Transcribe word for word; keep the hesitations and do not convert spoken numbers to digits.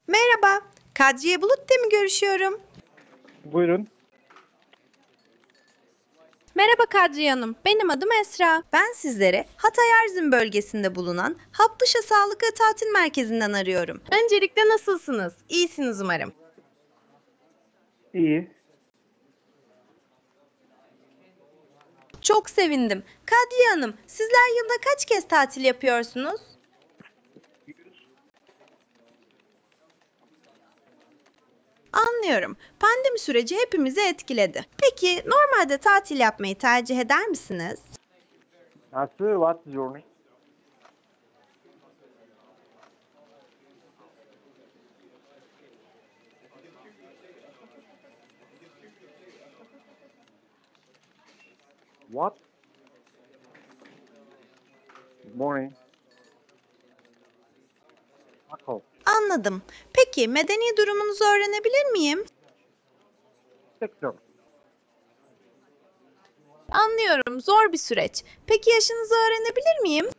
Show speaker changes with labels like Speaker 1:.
Speaker 1: Merhaba, Kadriye Bulut'la mi görüşüyorum?
Speaker 2: Buyurun.
Speaker 1: Merhaba Kadriye Hanım, benim adım Esra. Ben sizlere Hatay Erzin bölgesinde bulunan Haplışa Sağlık ve Tatil Merkezi'nden arıyorum. Öncelikle nasılsınız? İyisiniz umarım.
Speaker 2: İyi.
Speaker 1: Çok sevindim. Kadriye Hanım, sizler yılda kaç kez tatil yapıyorsunuz? Anlıyorum. Pandemi süreci hepimizi etkiledi. Peki normalde tatil yapmayı tercih eder misiniz?
Speaker 2: Nasıl? What is your name? What? Good morning. Marco.
Speaker 1: Anladım. Peki medeni durumunuzu öğrenebilir miyim?
Speaker 2: Sektör.
Speaker 1: Anlıyorum, zor bir süreç. Peki yaşınızı öğrenebilir miyim?